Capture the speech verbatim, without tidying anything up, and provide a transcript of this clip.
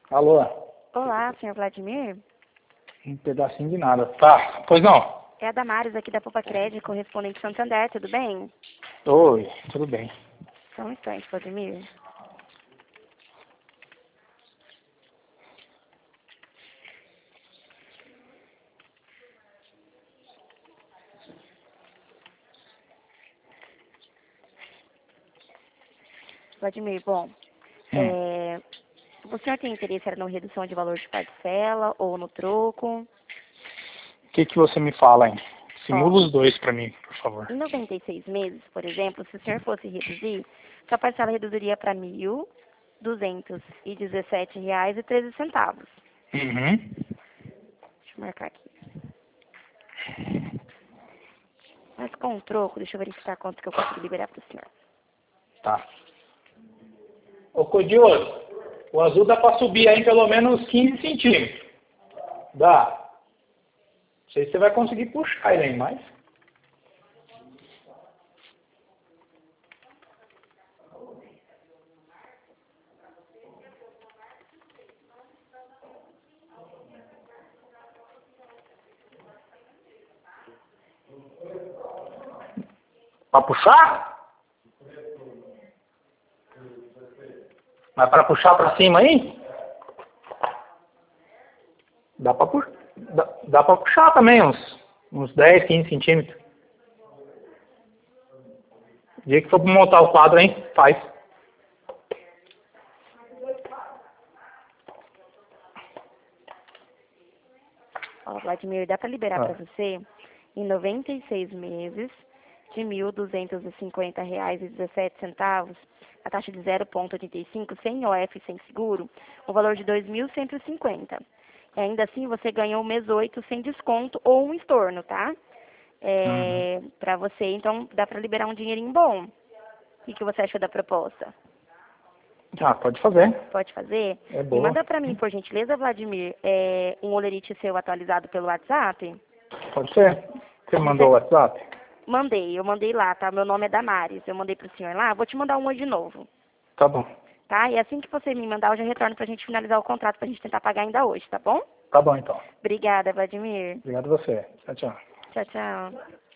Alô? Olá, senhor Vladimir. Um pedacinho de nada. Tá, pois não. É a Damares aqui da Poupa Crédito, correspondente Santander, tudo bem? Oi, tudo bem. Só um instante, Vladimir. Vladimir, bom, Hum. é, o senhor tem interesse era na redução de valor de parcela ou no troco? O que que você me fala, hein? Ó, Simula os dois pra mim, por favor. em noventa e seis meses, por exemplo, se o senhor fosse reduzir, sua parcela reduziria para mil duzentos e dezessete reais e treze centavos. Uhum. Deixa eu marcar aqui. Mas com o troco, deixa eu verificar quanto que eu consigo liberar para o senhor. Tá. Ô, Codioso, o azul dá pra subir aí pelo menos quinze centímetros. Dá. Não sei se você vai conseguir puxar ele aí, mas... Pra puxar? Mas pra puxar pra cima aí? Dá pra, pu... dá, dá pra puxar também, uns, uns dez, quinze centímetros. O dia que for montar o quadro, hein? Faz. Ó, Vladimir, dá para liberar Ah. para você em noventa e seis meses de mil duzentos e cinquenta reais e dezessete centavos, a taxa de zero vírgula oitenta e cinco, sem O F e sem seguro, o valor de dois mil cento e cinquenta. E ainda assim você ganha o mês oito sem desconto ou um estorno, tá? Uhum. É, para você, então dá para liberar um dinheirinho bom. O que, que você achou da proposta? Ah, pode fazer. Pode fazer? É Me boa. manda para mim, por gentileza, Vladimir, é, um olerite seu atualizado pelo WhatsApp. Pode ser. Você mandou o Você WhatsApp? Mandei, eu mandei lá, tá? Meu nome é Damares, eu mandei pro senhor lá, vou te mandar um hoje de novo, Tá bom. tá? E assim que você me mandar, eu já retorno pra gente finalizar o contrato, pra gente tentar pagar ainda hoje, tá bom? Tá bom, então. Obrigada, Vladimir. Obrigado a você. Tchau, tchau. Tchau, tchau.